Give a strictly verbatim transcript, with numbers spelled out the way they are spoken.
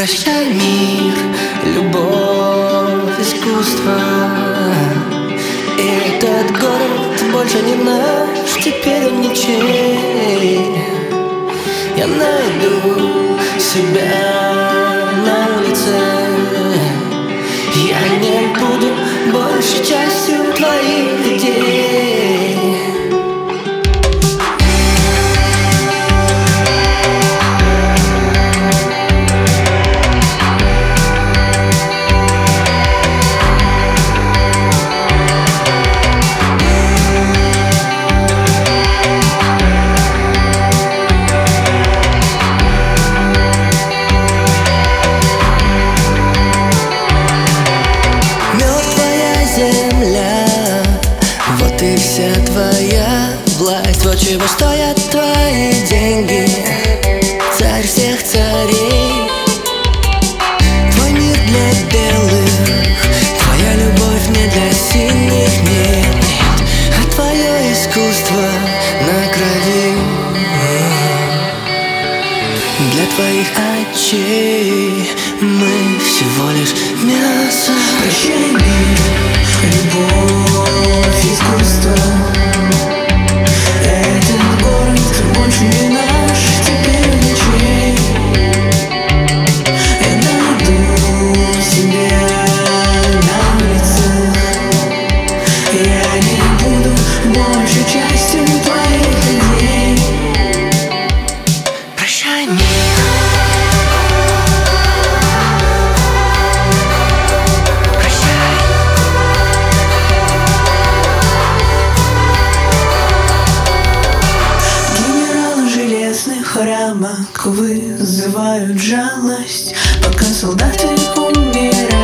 Прощай, мир, любовь, искусство. И этот город больше не наш, теперь он ничей. Я найду себя на улице. Я не буду больше частью твоих идей. И вся твоя власть, вот чего стоят твои деньги, царь всех царей. Твой мир для белых, твоя любовь не для синих, нет, нет. А твое искусство на крови для твоих очей мы всего лишь мясо. Прощай, мир, любовь, искусство. Этот город больше не наш, теперь ничей. Я найду себя на улице. Я не буду больше частью твоих идей. Прощай, мир. Рамок вызывают жалость, пока солдаты умирают.